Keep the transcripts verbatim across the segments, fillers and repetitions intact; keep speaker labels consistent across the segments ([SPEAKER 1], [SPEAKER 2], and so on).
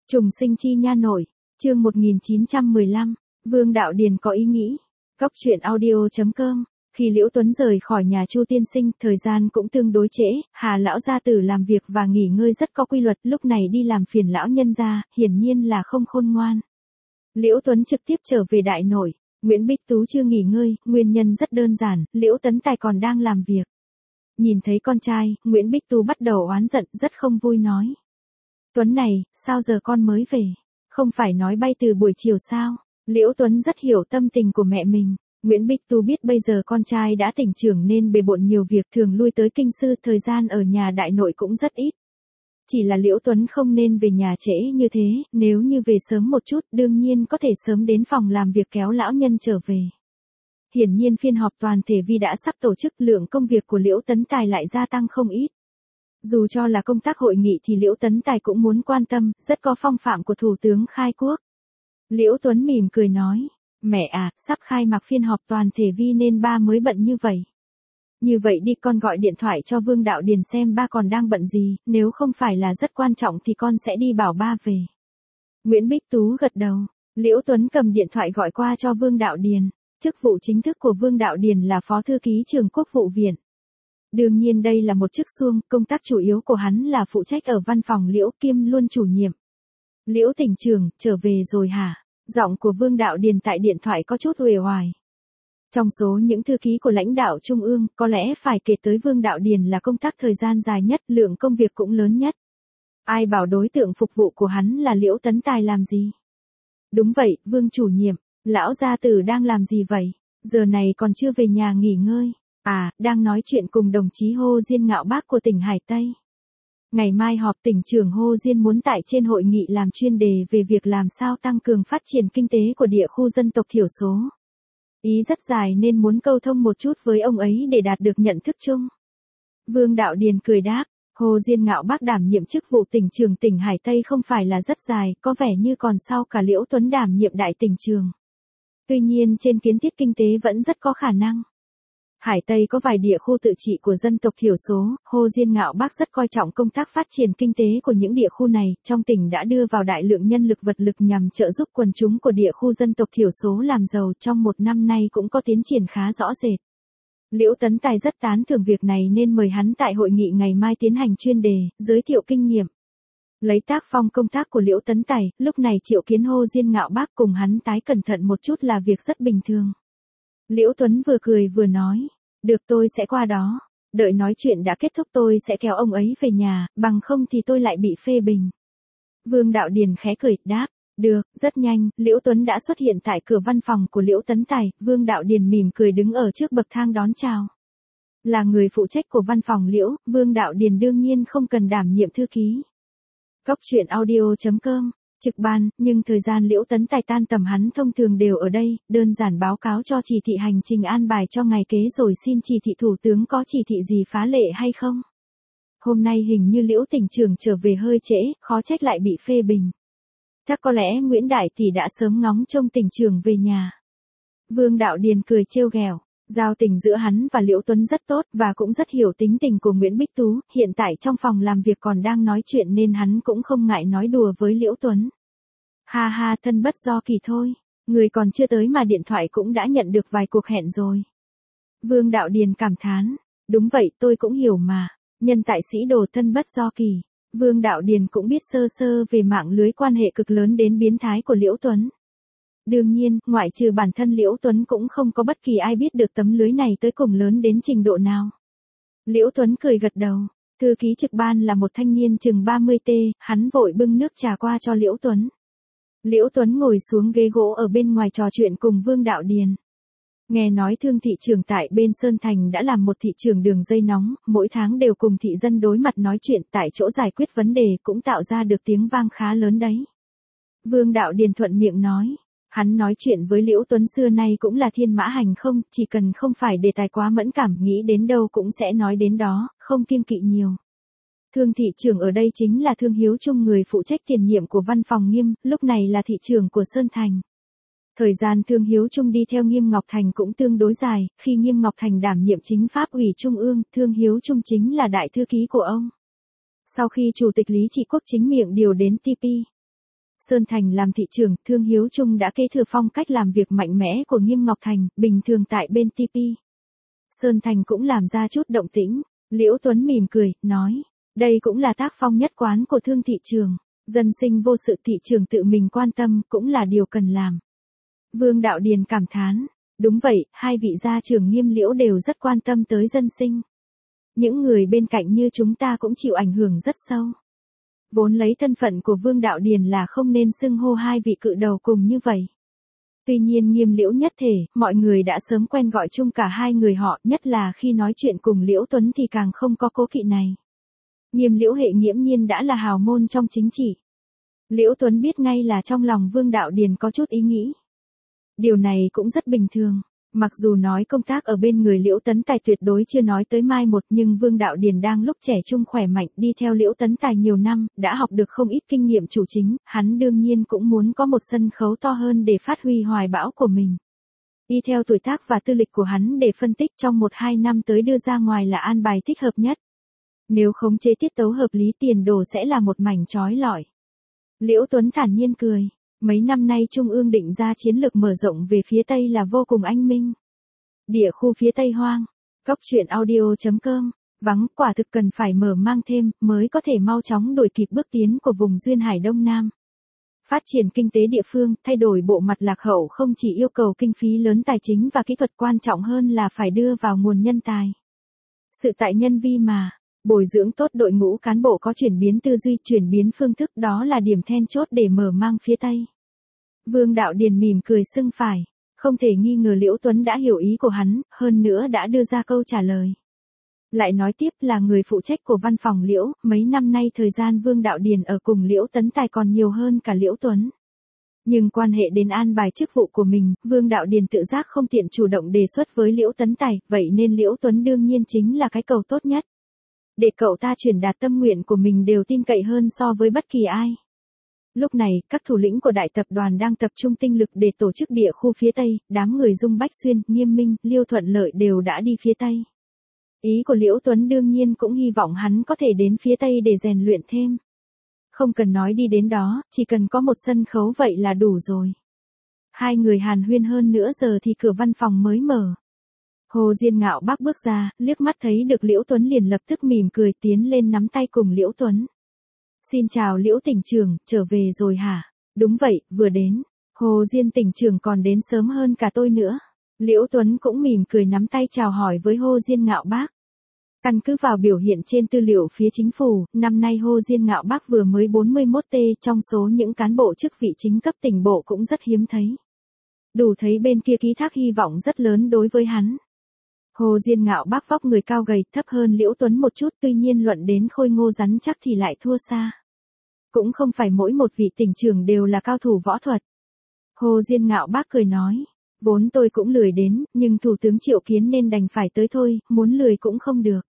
[SPEAKER 1] Trùng sinh chi nha nội, chương một nghìn chín trăm mười lăm, Vương Đạo Điền có ý nghĩ. Góc truyện audio chấm com. Khi Liễu Tuấn rời khỏi nhà Chu tiên sinh, thời gian cũng tương đối trễ, Hà lão gia tử làm việc và nghỉ ngơi rất có quy luật, lúc này đi làm phiền lão nhân gia, hiển nhiên là không khôn ngoan. Liễu Tuấn trực tiếp trở về đại nội, Nguyễn Bích Tú chưa nghỉ ngơi, nguyên nhân rất đơn giản, Liễu Tấn Tài còn đang làm việc. Nhìn thấy con trai, Nguyễn Bích Tú bắt đầu oán giận, rất không vui nói. Tuấn này, sao giờ con mới về? Không phải nói bay từ buổi chiều sao? Liễu Tuấn rất hiểu tâm tình của mẹ mình. Nguyễn Bích Tú biết bây giờ con trai đã tỉnh trưởng nên bề bộn nhiều việc, thường lui tới kinh sư, thời gian ở nhà đại nội cũng rất ít. Chỉ là Liễu Tuấn không nên về nhà trễ như thế, nếu như về sớm một chút, đương nhiên có thể sớm đến phòng làm việc kéo lão nhân trở về. Hiển nhiên phiên họp toàn thể vi đã sắp tổ chức, lượng công việc của Liễu Tấn Tài lại gia tăng không ít. Dù cho là công tác hội nghị thì Liễu Tấn Tài cũng muốn quan tâm, rất có phong phạm của Thủ tướng khai quốc. Liễu Tuấn mỉm cười nói, mẹ à, sắp khai mạc phiên họp toàn thể vi nên ba mới bận như vậy. Như vậy đi, con gọi điện thoại cho Vương Đạo Điền xem ba còn đang bận gì, nếu không phải là rất quan trọng thì con sẽ đi bảo ba về. Nguyễn Bích Tú gật đầu, Liễu Tuấn cầm điện thoại gọi qua cho Vương Đạo Điền. Chức vụ chính thức của Vương Đạo Điền là Phó Thư ký Trường Quốc vụ Viện. Đương nhiên đây là một chức xuông, công tác chủ yếu của hắn là phụ trách ở văn phòng Liễu, kiêm luôn chủ nhiệm. Liễu tỉnh trưởng, trở về rồi hả? Giọng của Vương Đạo Điền tại điện thoại có chút uể oải. Trong số những thư ký của lãnh đạo trung ương, có lẽ phải kể tới Vương Đạo Điền là công tác thời gian dài nhất, lượng công việc cũng lớn nhất. Ai bảo đối tượng phục vụ của hắn là Liễu Tấn Tài làm gì? Đúng vậy, Vương chủ nhiệm, lão gia tử đang làm gì vậy? Giờ này còn chưa về nhà nghỉ ngơi. À, đang nói chuyện cùng đồng chí Hồ Diên Ngạo Bác của tỉnh Hải Tây. Ngày mai họp tỉnh trưởng Hồ Diên muốn tại trên hội nghị làm chuyên đề về việc làm sao tăng cường phát triển kinh tế của địa khu dân tộc thiểu số. Ý rất dài nên muốn câu thông một chút với ông ấy để đạt được nhận thức chung. Vương Đạo Điền cười đáp, Hồ Diên Ngạo Bác đảm nhiệm chức vụ tỉnh trưởng tỉnh Hải Tây không phải là rất dài, có vẻ như còn sau cả Liễu Tuấn đảm nhiệm đại tỉnh trưởng. Tuy nhiên trên kiến thiết kinh tế vẫn rất có khả năng. Hải Tây có vài địa khu tự trị của dân tộc thiểu số, Hồ Diên Ngạo Bác rất coi trọng công tác phát triển kinh tế của những địa khu này, trong tỉnh đã đưa vào đại lượng nhân lực vật lực nhằm trợ giúp quần chúng của địa khu dân tộc thiểu số làm giàu, trong một năm nay cũng có tiến triển khá rõ rệt. Liễu Tấn Tài rất tán thưởng việc này nên mời hắn tại hội nghị ngày mai tiến hành chuyên đề, giới thiệu kinh nghiệm. Lấy tác phong công tác của Liễu Tấn Tài, lúc này triệu kiến Hồ Diên Ngạo Bác cùng hắn tái cẩn thận một chút là việc rất bình thường. Liễu Tuấn vừa cười vừa nói, được tôi sẽ qua đó, đợi nói chuyện đã kết thúc tôi sẽ kéo ông ấy về nhà, bằng không thì tôi lại bị phê bình. Vương Đạo Điền khẽ cười, đáp, được, rất nhanh, Liễu Tuấn đã xuất hiện tại cửa văn phòng của Liễu Tấn Tài, Vương Đạo Điền mỉm cười đứng ở trước bậc thang đón chào. Là người phụ trách của văn phòng Liễu, Vương Đạo Điền đương nhiên không cần đảm nhiệm thư ký. Góc truyện audio chấm com. Trực ban, nhưng thời gian Liễu Tấn Tài tan tầm hắn thông thường đều ở đây, đơn giản báo cáo cho chỉ thị hành trình an bài cho ngày kế rồi xin chỉ thị thủ tướng có chỉ thị gì phá lệ hay không. Hôm nay hình như Liễu tỉnh trưởng trở về hơi trễ, khó trách lại bị phê bình. Chắc có lẽ Nguyễn Đại Tỷ đã sớm ngóng trông tỉnh trưởng về nhà. Vương Đạo Điền cười trêu ghẹo. Giao tình giữa hắn và Liễu Tuấn rất tốt và cũng rất hiểu tính tình của Nguyễn Bích Tú, hiện tại trong phòng làm việc còn đang nói chuyện nên hắn cũng không ngại nói đùa với Liễu Tuấn. Ha ha, thân bất do kỳ thôi, người còn chưa tới mà điện thoại cũng đã nhận được vài cuộc hẹn rồi. Vương Đạo Điền cảm thán, đúng vậy tôi cũng hiểu mà, nhân tại sĩ đồ thân bất do kỳ. Vương Đạo Điền cũng biết sơ sơ về mạng lưới quan hệ cực lớn đến biến thái của Liễu Tuấn. Đương nhiên, ngoại trừ bản thân Liễu Tuấn cũng không có bất kỳ ai biết được tấm lưới này tới cùng lớn đến trình độ nào. Liễu Tuấn cười gật đầu, thư ký trực ban là một thanh niên chừng ba mươi tuổi, hắn vội bưng nước trà qua cho Liễu Tuấn. Liễu Tuấn ngồi xuống ghế gỗ ở bên ngoài trò chuyện cùng Vương Đạo Điền. Nghe nói Thương thị trưởng tại bên Sơn Thành đã làm một thị trường đường dây nóng, mỗi tháng đều cùng thị dân đối mặt nói chuyện tại chỗ giải quyết vấn đề cũng tạo ra được tiếng vang khá lớn đấy. Vương Đạo Điền thuận miệng nói. Hắn nói chuyện với Liễu Tuấn xưa nay cũng là thiên mã hành không, chỉ cần không phải đề tài quá mẫn cảm, nghĩ đến đâu cũng sẽ nói đến đó, không kiêng kỵ nhiều. Thương thị trưởng ở đây chính là Thương Hiếu Trung, người phụ trách tiền nhiệm của văn phòng Nghiêm, lúc này là thị trưởng của Sơn Thành. Thời gian Thương Hiếu Trung đi theo Nghiêm Ngọc Thành cũng tương đối dài, khi Nghiêm Ngọc Thành đảm nhiệm chính pháp ủy Trung ương, Thương Hiếu Trung chính là đại thư ký của ông. Sau khi Chủ tịch Lý Trị Quốc chính miệng điều đến tê pê Sơn Thành làm thị trưởng, Thương Hiếu Trung đã kế thừa phong cách làm việc mạnh mẽ của Nghiêm Ngọc Thành, bình thường tại bên tê pê. Sơn Thành cũng làm ra chút động tĩnh, Liễu Tuấn mỉm cười, nói, đây cũng là tác phong nhất quán của Thương thị trường, dân sinh vô sự thị trường tự mình quan tâm cũng là điều cần làm. Vương Đạo Điền cảm thán, đúng vậy, hai vị gia trưởng Nghiêm Liễu đều rất quan tâm tới dân sinh. Những người bên cạnh như chúng ta cũng chịu ảnh hưởng rất sâu. Vốn lấy thân phận của Vương Đạo Điền là không nên xưng hô hai vị cự đầu cùng như vậy. Tuy nhiên Nghiêm Liễu nhất thể, mọi người đã sớm quen gọi chung cả hai người họ, nhất là khi nói chuyện cùng Liễu Tuấn thì càng không có cố kỵ này. Nghiêm Liễu hệ nghiễm nhiên đã là hào môn trong chính trị. Liễu Tuấn biết ngay là trong lòng Vương Đạo Điền có chút ý nghĩ. Điều này cũng rất bình thường. Mặc dù nói công tác ở bên người Liễu Tấn Tài tuyệt đối chưa nói tới mai một, nhưng Vương Đạo Điền đang lúc trẻ trung khỏe mạnh đi theo Liễu Tấn Tài nhiều năm, đã học được không ít kinh nghiệm chủ chính, hắn đương nhiên cũng muốn có một sân khấu to hơn để phát huy hoài bão của mình. Đi theo tuổi tác và tư lịch của hắn để phân tích trong một hai năm tới đưa ra ngoài là an bài thích hợp nhất. Nếu khống chế tiết tấu hợp lý tiền đồ sẽ là một mảnh chói lọi. Liễu Tuấn thản nhiên cười. Mấy năm nay Trung ương định ra chiến lược mở rộng về phía Tây là vô cùng anh minh. Địa khu phía Tây hoang, cốc truyện audio chấm com, vắng quả thực cần phải mở mang thêm mới có thể mau chóng đuổi kịp bước tiến của vùng duyên hải Đông Nam. Phát triển kinh tế địa phương, thay đổi bộ mặt lạc hậu không chỉ yêu cầu kinh phí lớn tài chính và kỹ thuật, quan trọng hơn là phải đưa vào nguồn nhân tài. Sự tại nhân vi mà. Bồi dưỡng tốt đội ngũ cán bộ có chuyển biến tư duy, chuyển biến phương thức, đó là điểm then chốt để mở mang phía Tây. Vương Đạo Điền mỉm cười xưng phải, không thể nghi ngờ Liễu Tuấn đã hiểu ý của hắn, hơn nữa đã đưa ra câu trả lời. Lại nói tiếp là người phụ trách của văn phòng Liễu, mấy năm nay thời gian Vương Đạo Điền ở cùng Liễu Tấn Tài còn nhiều hơn cả Liễu Tuấn. Nhưng quan hệ đến an bài chức vụ của mình, Vương Đạo Điền tự giác không tiện chủ động đề xuất với Liễu Tấn Tài, vậy nên Liễu Tuấn đương nhiên chính là cái cầu tốt nhất. Để cậu ta truyền đạt tâm nguyện của mình đều tin cậy hơn so với bất kỳ ai. Lúc này, các thủ lĩnh của đại tập đoàn đang tập trung tinh lực để tổ chức địa khu phía Tây, đám người Dung Bách Xuyên, Nghiêm Minh, Liêu Thuận Lợi đều đã đi phía Tây. Ý của Liễu Tuấn đương nhiên cũng hy vọng hắn có thể đến phía Tây để rèn luyện thêm. Không cần nói đi đến đó, chỉ cần có một sân khấu vậy là đủ rồi. Hai người hàn huyên hơn nữa giờ thì cửa văn phòng mới mở. Hồ Diên Ngạo Bác bước ra, liếc mắt thấy được Liễu Tuấn liền lập tức mỉm cười tiến lên nắm tay cùng Liễu Tuấn. Xin chào Liễu tỉnh trưởng, trở về rồi hả? Đúng vậy, vừa đến. Hồ Diên tỉnh trưởng còn đến sớm hơn cả tôi nữa. Liễu Tuấn cũng mỉm cười nắm tay chào hỏi với Hồ Diên Ngạo Bác. Căn cứ vào biểu hiện trên tư liệu phía chính phủ, năm nay Hồ Diên Ngạo Bác vừa mới bốn mươi mốt tuổi, trong số những cán bộ chức vị chính cấp tỉnh bộ cũng rất hiếm thấy. Đủ thấy bên kia ký thác hy vọng rất lớn đối với hắn. Hồ Diên Ngạo Bác vóc người cao gầy, thấp hơn Liễu Tuấn một chút, tuy nhiên luận đến khôi ngô rắn chắc thì lại thua xa. Cũng không phải mỗi một vị tỉnh trưởng đều là cao thủ võ thuật. Hồ Diên Ngạo Bác cười nói, vốn tôi cũng lười đến, nhưng Thủ tướng triệu kiến nên đành phải tới thôi, muốn lười cũng không được.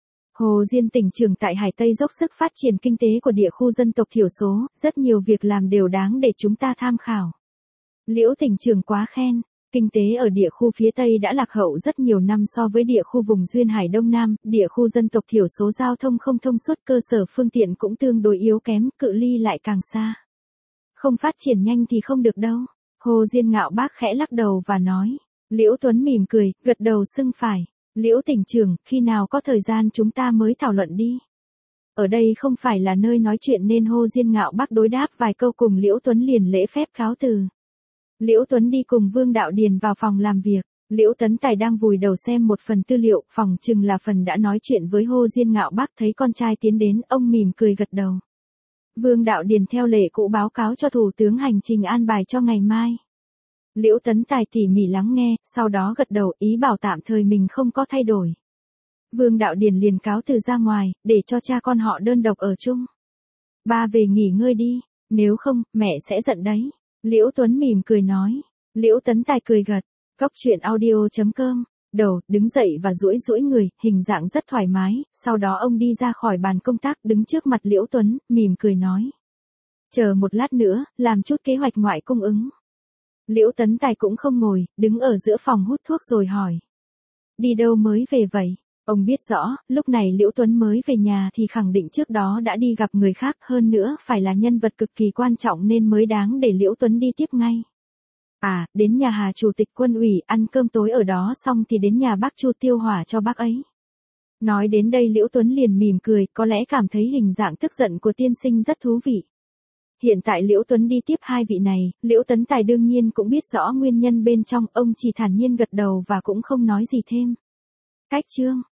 [SPEAKER 1] Hồ Diên tỉnh trưởng tại Hải Tây dốc sức phát triển kinh tế của địa khu dân tộc thiểu số, rất nhiều việc làm đều đáng để chúng ta tham khảo. Liễu tỉnh trưởng quá khen. Kinh tế ở địa khu phía Tây đã lạc hậu rất nhiều năm so với địa khu vùng duyên hải Đông Nam, địa khu dân tộc thiểu số giao thông không thông suốt, cơ sở phương tiện cũng tương đối yếu kém, cự ly lại càng xa. Không phát triển nhanh thì không được đâu. Hồ Diên Ngạo Bác khẽ lắc đầu và nói. Liễu Tuấn mỉm cười, gật đầu xưng phải. Liễu tỉnh trưởng, khi nào có thời gian chúng ta mới thảo luận đi. Ở đây không phải là nơi nói chuyện nên Hồ Diên Ngạo Bác đối đáp vài câu cùng Liễu Tuấn liền lễ phép cáo từ. Liễu Tuấn đi cùng Vương Đạo Điền vào phòng làm việc. Liễu Tấn Tài đang vùi đầu xem một phần tư liệu, phòng chừng là phần đã nói chuyện với Hồ Diên Ngạo Bác, thấy con trai tiến đến, ông mỉm cười gật đầu. Vương Đạo Điền theo lệ cũ báo cáo cho Thủ tướng hành trình an bài cho ngày mai. Liễu Tấn Tài tỉ mỉ lắng nghe, sau đó gật đầu, ý bảo tạm thời mình không có thay đổi. Vương Đạo Điền liền cáo từ ra ngoài, để cho cha con họ đơn độc ở chung. Ba về nghỉ ngơi đi, nếu không, mẹ sẽ giận đấy. Liễu Tuấn mỉm cười nói. Liễu Tấn Tài cười gật. Cốc truyện audio chấm com. Đầu, đứng dậy và duỗi duỗi người, hình dạng rất thoải mái, sau đó ông đi ra khỏi bàn công tác, đứng trước mặt Liễu Tuấn, mỉm cười nói. Chờ một lát nữa, làm chút kế hoạch ngoại cung ứng. Liễu Tấn Tài cũng không ngồi, đứng ở giữa phòng hút thuốc rồi hỏi. Đi đâu mới về vậy? Ông biết rõ, lúc này Liễu Tuấn mới về nhà thì khẳng định trước đó đã đi gặp người khác, hơn nữa phải là nhân vật cực kỳ quan trọng nên mới đáng để Liễu Tuấn đi tiếp ngay. À, đến nhà Hà Chủ tịch Quân ủy ăn cơm tối ở đó xong thì đến nhà bác Chu tiêu hỏa cho bác ấy. Nói đến đây Liễu Tuấn liền mỉm cười, có lẽ cảm thấy hình dạng tức giận của tiên sinh rất thú vị. Hiện tại Liễu Tuấn đi tiếp hai vị này, Liễu Tấn Tài đương nhiên cũng biết rõ nguyên nhân bên trong, ông chỉ thản nhiên gật đầu và cũng không nói gì thêm. Cách chương